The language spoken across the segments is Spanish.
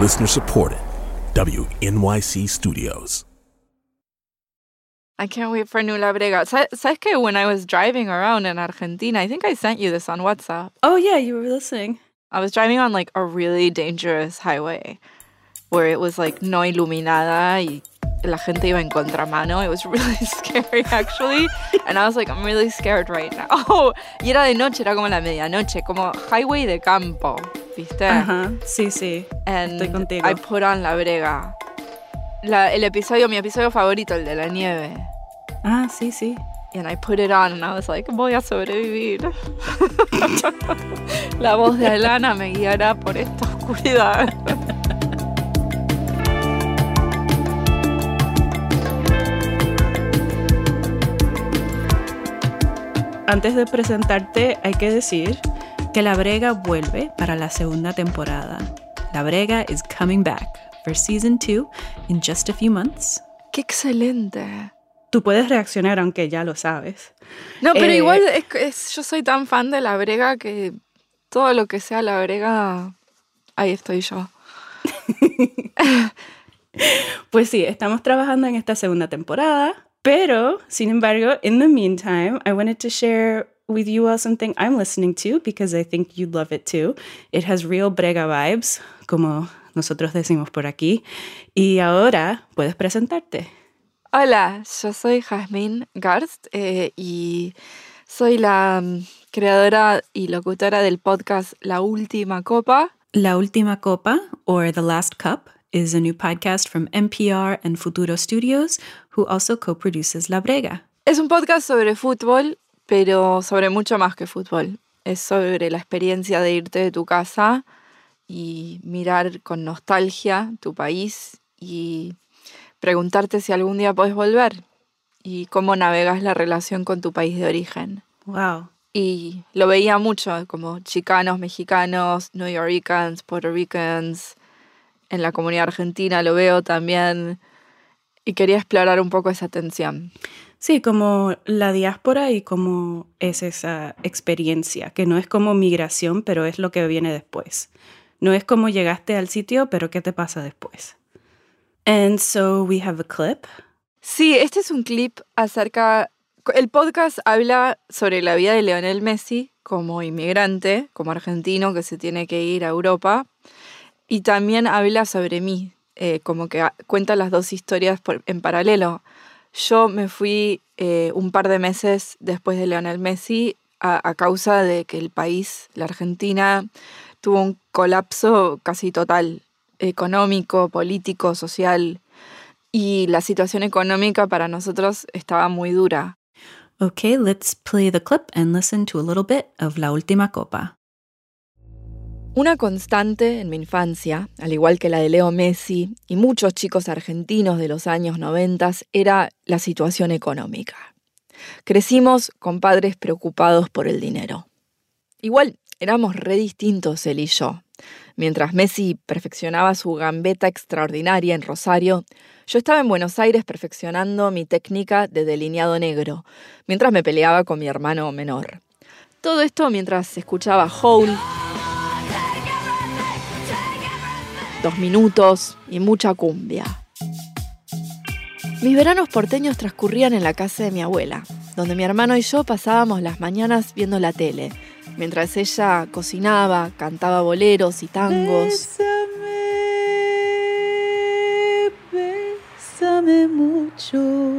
Listener supported. WNYC Studios. I can't wait for New La Brega. ¿Sabes que when I was driving around in Argentina, I think I sent you this on WhatsApp. Oh, yeah, you were listening. I was driving on like a really dangerous highway where it was like no iluminada y la gente iba en contramano. It was really scary actually. And I was like, I'm really scared right now. Y era de noche, era como la medianoche, como highway de campo, ¿viste? Ajá, sí. And estoy contigo. I put on La Brega. Mi episodio favorito, el de la nieve. Ah, sí. And I put it on and I was like, voy a sobrevivir. La voz de Alana me guiará por esta oscuridad. Antes de presentarte, hay que decir que La Brega vuelve para la segunda temporada. La Brega is coming back for season 2 in just a few months. ¡Qué excelente! Tú puedes reaccionar aunque ya lo sabes. No, pero igual yo soy tan fan de La Brega que todo lo que sea La Brega, ahí estoy yo. Pues sí, estamos trabajando en esta segunda temporada, pero, sin embargo, in the meantime, I wanted to share with you all something I'm listening to because I think you'd love it too. It has real Brega vibes, como nosotros decimos por aquí. Y ahora puedes presentarte. Hola, yo soy Jazmín Garst y soy la creadora y locutora del podcast La Última Copa. La Última Copa, or The Last Cup, is a new podcast from NPR and Futuro Studios, who also co-produces La Brega. Es un podcast sobre fútbol, pero sobre mucho más que fútbol. Es sobre la experiencia de irte de tu casa y mirar con nostalgia tu país y preguntarte si algún día podés volver y cómo navegas la relación con tu país de origen. Wow. Y lo veía mucho, como chicanos, mexicanos, New Yorkers, Puerto Ricans. En la comunidad argentina lo veo también. Y quería explorar un poco esa tensión. Sí, como la diáspora y cómo es esa experiencia, que no es como migración, pero es lo que viene después. No es como llegaste al sitio, pero ¿qué te pasa después? And so we have a clip. Sí, este es un clip acerca... El podcast habla sobre la vida de Lionel Messi como inmigrante, como argentino que se tiene que ir a Europa. Y también habla sobre mí, como que cuenta las dos historias en paralelo. Yo me fui un par de meses después de Lionel Messi a causa de que el país, la Argentina, tuvo un colapso casi total, económico, político, social. Y la situación económica para nosotros estaba muy dura. Okay, let's play the clip and listen to a little bit of La Última Copa. Una constante en mi infancia, al igual que la de Leo Messi y muchos chicos argentinos de los años 90, era la situación económica. Crecimos con padres preocupados por el dinero. Igual, éramos re distintos él y yo. Mientras Messi perfeccionaba su gambeta extraordinaria en Rosario, yo estaba en Buenos Aires perfeccionando mi técnica de delineado negro, mientras me peleaba con mi hermano menor. Todo esto mientras escuchaba Hole, 2 minutos y mucha cumbia. Mis veranos porteños transcurrían en la casa de mi abuela, donde mi hermano y yo pasábamos las mañanas viendo la tele, mientras ella cocinaba, cantaba boleros y tangos. Bésame mucho,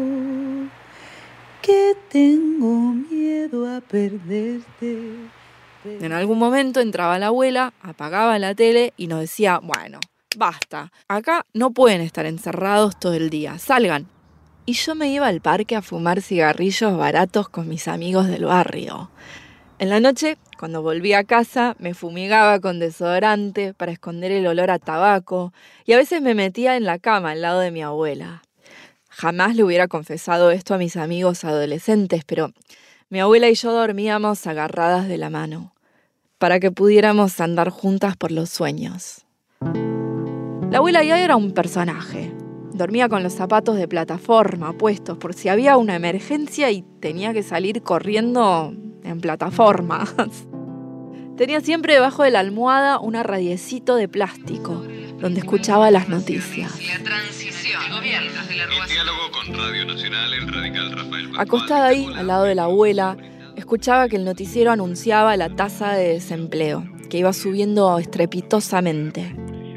que tengo miedo a perderte. En algún momento entraba la abuela, apagaba la tele y nos decía, bueno, basta, acá no pueden estar encerrados todo el día, salgan. Y yo me iba al parque a fumar cigarrillos baratos con mis amigos del barrio. En la noche, cuando volví a casa, me fumigaba con desodorante para esconder el olor a tabaco y a veces me metía en la cama al lado de mi abuela. Jamás le hubiera confesado esto a mis amigos adolescentes, pero mi abuela y yo dormíamos agarradas de la mano para que pudiéramos andar juntas por los sueños. La abuela ya era un personaje. Dormía con los zapatos de plataforma puestos por si había una emergencia y tenía que salir corriendo en plataformas. Tenía siempre debajo de la almohada un radiecito de plástico donde escuchaba las noticias. La transición. Gobiernos de la Rúa. En diálogo con Radio Nacional, el radical Rafael Pascual. Acostada ahí, al lado de la abuela, escuchaba que el noticiero anunciaba la tasa de desempleo, que iba subiendo estrepitosamente.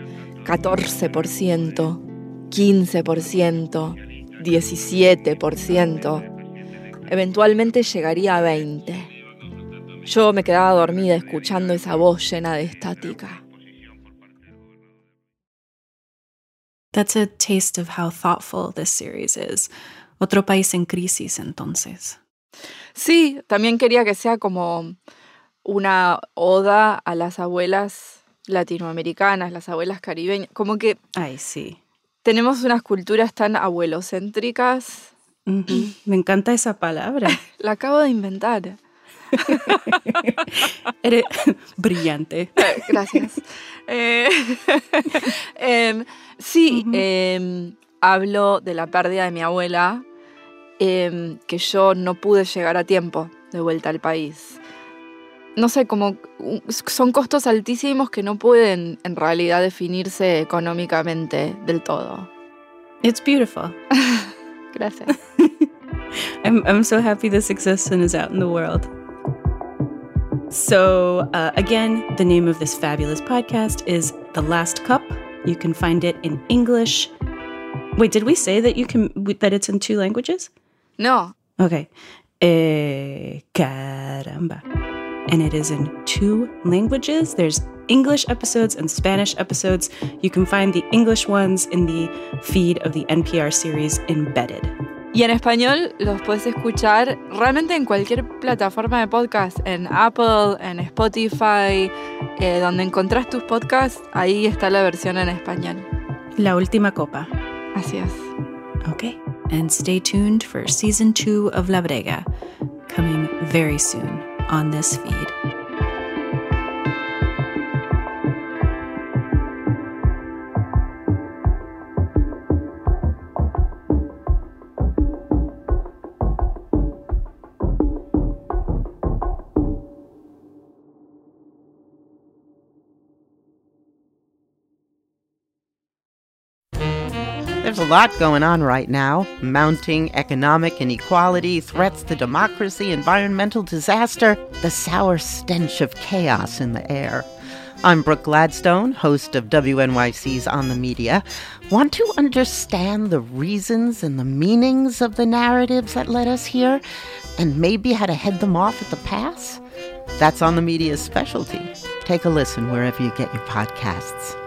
14%, 15%, 17%. Eventualmente llegaría a 20%. Yo me quedaba dormida escuchando esa voz llena de estática. That's a taste of how thoughtful this series is. Otro país en crisis, entonces. Sí, también quería que sea como una oda a las abuelas latinoamericanas, las abuelas caribeñas. Como que Ay, sí. tenemos unas culturas tan abuelocéntricas. Ujú. Me encanta esa palabra. La acabo de inventar. Eres brillante. Gracias. Sí, hablo de la pérdida de mi abuela, que yo no pude llegar a tiempo de vuelta al país. No sé, como son costos altísimos que no pueden en realidad definirse económicamente del todo. It's beautiful. Gracias. I'm so happy this exists and is out in the world. So, again, the name of this fabulous podcast is The Last Cup. You can find it in English. Wait, did we say that that it's in 2 languages? No. Okay. Caramba. And it is in 2 languages. There's English episodes and Spanish episodes. You can find the English ones in the feed of the NPR series Embedded. Y en español los puedes escuchar realmente en cualquier plataforma de podcast, en Apple, en Spotify, donde encontrás tus podcasts, ahí está la versión en español. La última copa. Así es. Okay. And stay tuned for season 2 of La Brega, coming very soon on this feed. There's a lot going on right now. Mounting economic inequality, threats to democracy, environmental disaster, the sour stench of chaos in the air. I'm Brooke Gladstone, host of WNYC's On the Media. Want to understand the reasons and the meanings of the narratives that led us here, and maybe how to head them off at the pass? That's On the Media's specialty. Take a listen wherever you get your podcasts.